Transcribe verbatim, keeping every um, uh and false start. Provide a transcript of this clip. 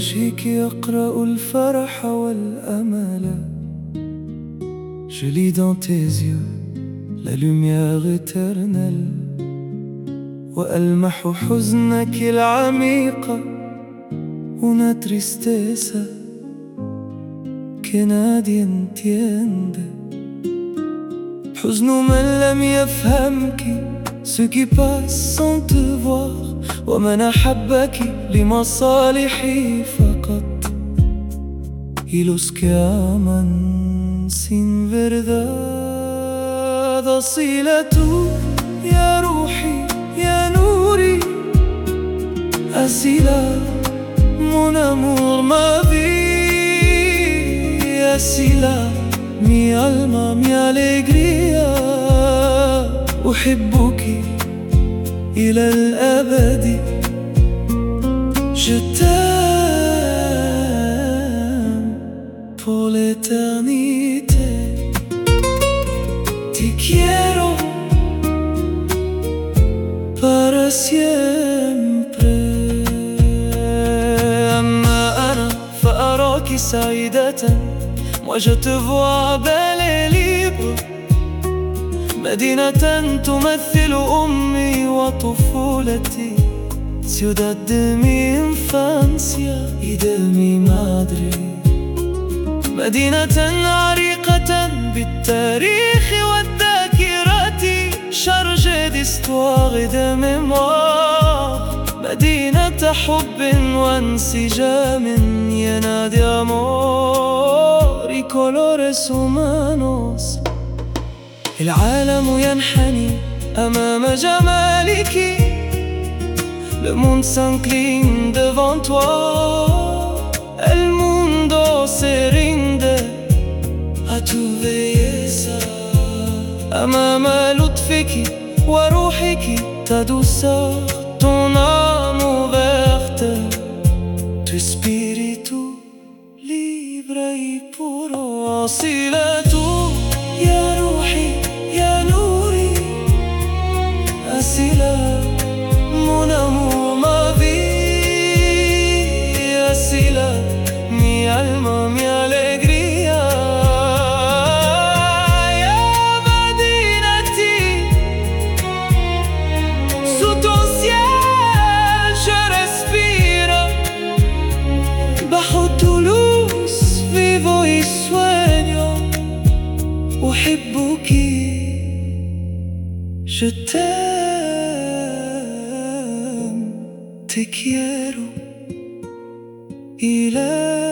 وجهك يقرأ الفرح والأمل. Je lis dans tes yeux la lumière éternelle، وألمح حزنك العميق. Una tristeza que nadie entiende، حزن من لم يفهمك، ceux qui passent sans te voir، ومن أحبك لمصالحه فقط. Y los que aman sin verdad. أصيلة يا روحي يا نوري، أصيلة mon amour ma vie. أصيلة mi alma mi alegría، أحبك إلى الأبد. Je t'aime pour l'éternité. Te quiero para siempre. أما أنا فأراك سعيدة، moi je te vois belle et libre. مدينة تمثل أمي وطفولتي، ciudad de mi infancia y de mi madre. مدينة عريقة بالتاريخ والذاكرة، chargée d'histoire et de mémoire. مدينة حب وانسجام ينادي amor y colores humanos. العالم ينحني أمام جمالك، le monde s'incline devant toi. El mundo se rinde à tu belleza. أمام لطفك وروحك ta douceur، ton âme ouverte، tu spirito libre y puro. أصيلة يا روحي يا نوري، أصيلة mon amour ma vie. أصيلة mi alma mi alegría. يا مدينتي sous ton ciel je respire. bajo tu luz vivo y sueño. أحبك je t'aime. Te quiero إلى